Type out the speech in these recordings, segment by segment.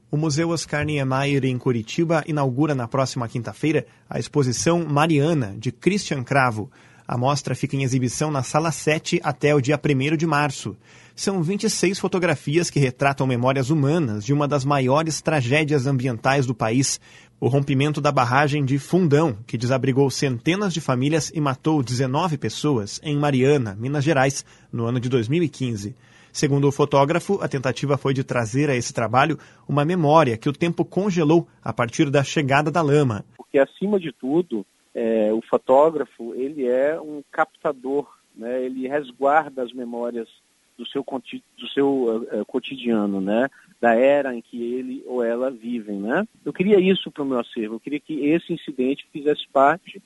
O Museu Oscar Niemeyer, em Curitiba, inaugura na próxima quinta-feira a exposição Mariana, de Christian Cravo. A mostra fica em exibição na Sala 7 até o dia 1º de março. São 26 fotografias que retratam memórias humanas de uma das maiores tragédias ambientais do país, o rompimento da barragem de Fundão, que desabrigou centenas de famílias e matou 19 pessoas em Mariana, Minas Gerais, no ano de 2015. Segundo o fotógrafo, a tentativa foi de trazer a esse trabalho uma memória que o tempo congelou a partir da chegada da lama. Porque, acima de tudo, o fotógrafo ele é um captador, né? Ele resguarda as memórias do seu cotidiano, né? Da era em que ele ou ela vivem. Né? Eu queria isso para o meu acervo, eu queria que esse incidente fizesse parte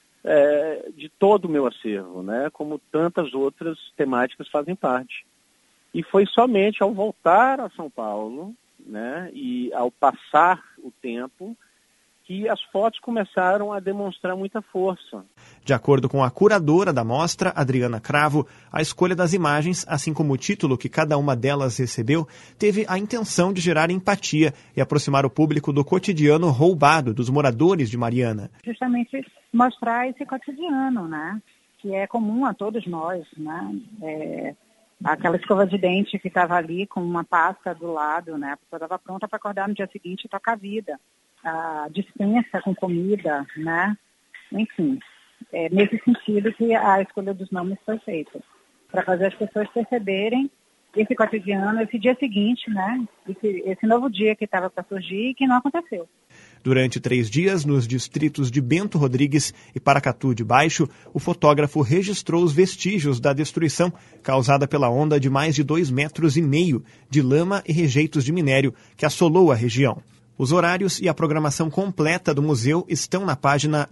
de todo o meu acervo, né? Como tantas outras temáticas fazem parte. E foi somente ao voltar a São Paulo, né, e ao passar o tempo, que as fotos começaram a demonstrar muita força. De acordo com a curadora da mostra, Adriana Cravo, a escolha das imagens, assim como o título que cada uma delas recebeu, teve a intenção de gerar empatia e aproximar o público do cotidiano roubado dos moradores de Mariana. Justamente mostrar esse cotidiano, né, que é comum a todos nós, né, aquela escova de dente que estava ali com uma pasta do lado, né? A pessoa estava pronta para acordar no dia seguinte e tocar a vida. A dispensa com comida, né? Enfim, nesse sentido que a escolha dos nomes foi feita. Para fazer as pessoas perceberem esse cotidiano, esse dia seguinte, né? Esse novo dia que estava para surgir e que não aconteceu. Durante 3 dias, nos distritos de Bento Rodrigues e Paracatu de Baixo, o fotógrafo registrou os vestígios da destruição causada pela onda de mais de 2,5 metros de lama e rejeitos de minério que assolou a região. Os horários e a programação completa do museu estão na página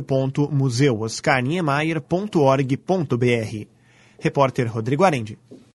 www.museuoscarniemeyer.org.br. Repórter Rodrigo Arendi.